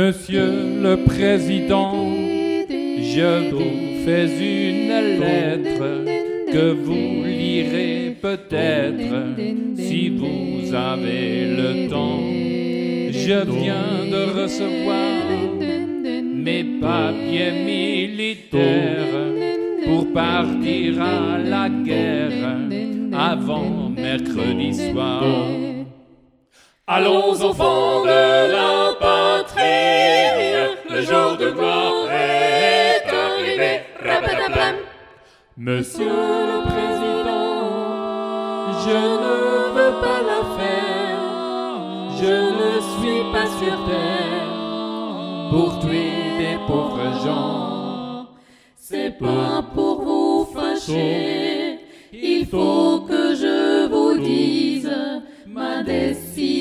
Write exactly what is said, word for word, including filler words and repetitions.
Monsieur le Président, je vous fais une lettre que vous lirez peut-être si vous avez le temps. Je viens de recevoir mes papiers militaires pour partir à la guerre avant mercredi soir. Allons enfants de la patrie, le jour de gloire est arrivé. Rapataplam. Monsieur le Président, je ne veux pas la faire, je ne suis pas sur terre pour tuer des pauvres gens. C'est pas pour vous fâcher, il faut que je vous dise ma destinée.